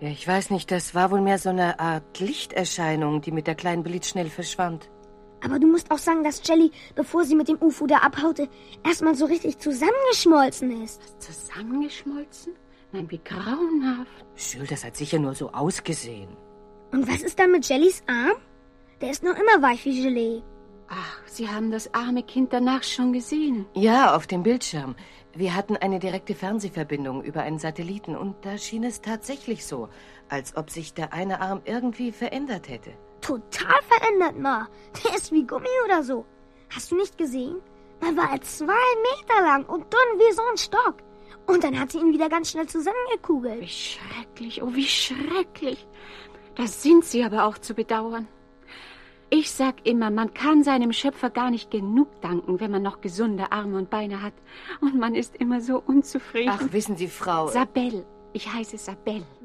Ja, ich weiß nicht, das war wohl mehr so eine Art Lichterscheinung, die mit der kleinen blitzschnell verschwand. Aber du musst auch sagen, dass Jelly, bevor sie mit dem UFO da abhaute, erstmal so richtig zusammengeschmolzen ist. Was, zusammengeschmolzen? Nein, wie grauenhaft. Jules, das hat sicher nur so ausgesehen. Und was ist dann mit Jellys Arm? Der ist noch immer weich wie Gelee. Ach, Sie haben das arme Kind danach schon gesehen. Ja, auf dem Bildschirm. Wir hatten eine direkte Fernsehverbindung über einen Satelliten und da schien es tatsächlich so, als ob sich der eine Arm irgendwie verändert hätte. Total verändert, Ma. Der ist wie Gummi oder so. Hast du nicht gesehen? Mal war er 2 Meter lang und dünn wie so ein Stock. Und dann hat sie ihn wieder ganz schnell zusammengekugelt. Wie schrecklich, oh wie schrecklich. Das sind Sie aber auch zu bedauern. Ich sag immer, man kann seinem Schöpfer gar nicht genug danken, wenn man noch gesunde Arme und Beine hat. Und man ist immer so unzufrieden. Ach, wissen Sie, Frau... Sabelle. Ich heiße Sabelle.